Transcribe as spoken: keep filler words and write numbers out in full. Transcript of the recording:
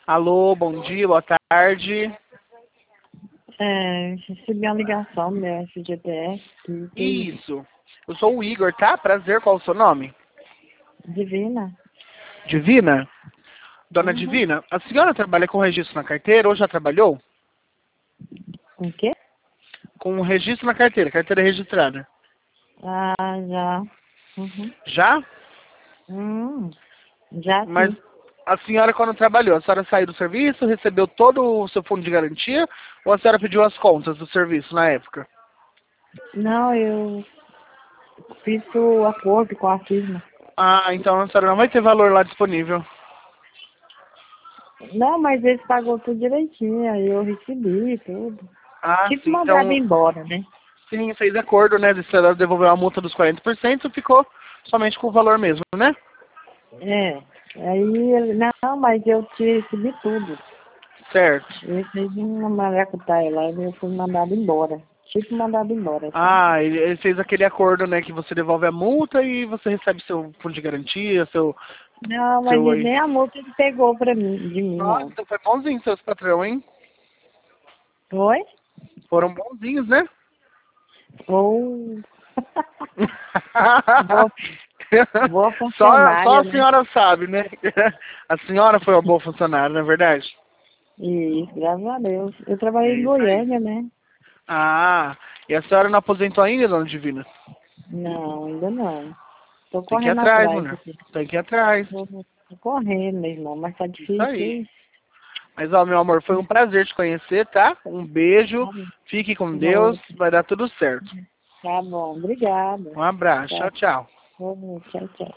Alô, bom dia, boa tarde. É, recebi uma ligação da F G T S. Isso. Eu sou o Igor, tá? Prazer, qual é o seu nome? Divina? Divina? Dona Uhum. Divina, a senhora trabalha com registro na carteira ou já trabalhou? O quê? Com registro na carteira, carteira registrada. Ah, já. Uhum. Já? Hum, já Mas sim. a senhora quando trabalhou, a senhora saiu do serviço, recebeu todo o seu fundo de garantia ou a senhora pediu as contas do serviço na época? Não, eu fiz o acordo com a firma. Ah, então a senhora não vai ter valor lá disponível. Não, mas eles pagou tudo direitinho, aí eu recebi tudo. Ah, Tipo sim, mandado então, embora, né? sim, fez acordo, né, de se ela devolver a multa dos quarenta por cento, ficou somente com o valor mesmo, né? É. Aí ele, não, mas eu te recebi tudo. Certo. Eu fiz uma maracutaia lá e eu fui mandado embora. Tipo mandado embora, sabe? Ah, ele, ele fez aquele acordo, né, que você devolve a multa e você recebe seu fundo de garantia, seu, Não, mas seu ele aí. nem a multa ele pegou pra mim, de mim, Nossa, não. então foi bonzinho seus patrão, hein? Foi? Foram bonzinhos, né? Ou... boa, boa só, só funcionária, a né? senhora sabe, né? A senhora foi uma boa funcionária, não é verdade? Isso, graças a Deus. Eu É trabalhei em isso aí. Goiânia, né? Ah, e a senhora não aposentou ainda, dona Divina? Não, ainda não. Tô Tem que ir correndo atrás, atrás mulher. aqui. Tem que ir atrás. Tô, tô correndo, meu irmão, mas tá Isso difícil, aí. hein? Mas, ó, meu amor, foi um prazer te conhecer, tá? Um beijo. Tá bom. Fique com Deus. Outro. Vai dar tudo certo. Tá bom, obrigada. Um abraço. Tchau, Tchau, tchau. tchau, tchau.